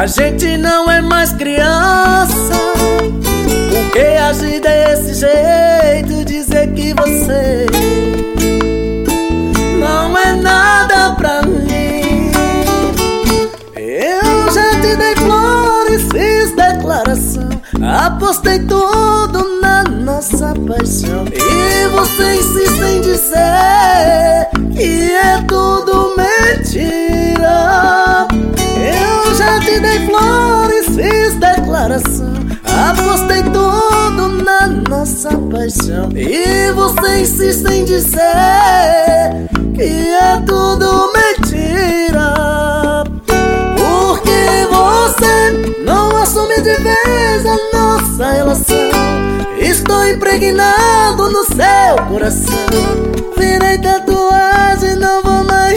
A gente não é mais criança. Por que agir desse jeito? Dizer que você não é nada pra mim. Eu já te dei flores, fiz declaração, apostei tudo na nossa paixão. E você insiste em dizer que é tudo mentira. Eu já te dei flores, fiz declaração, apostei tudo na nossa paixão. E você insiste em dizer que é tudo mentira. Porque você não assume de vez a nossa relação. Estou impregnado no seu coração. Virei tatuagem, não vou mais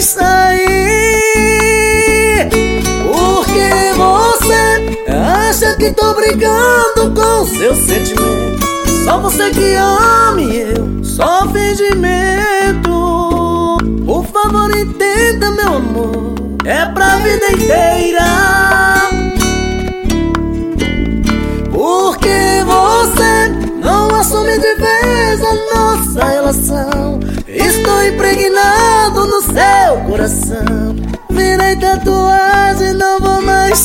sair. Porque você acha que tô brincando com seus sentimentos. Só você que ama e eu só fingimento. Por favor, entenda, meu amor, é pra vida inteira. Porque você não assume de vez a nossa relação. Estou impregnado no seu coração. Virei tatuagem, não vou mais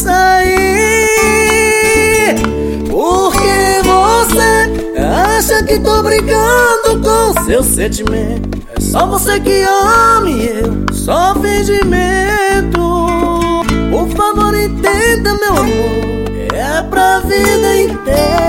sair. Porque você acha que tô brincando com seu sentimento. É só você que ama e eu só fingimento. Por favor, entenda, meu amor, é pra vida inteira.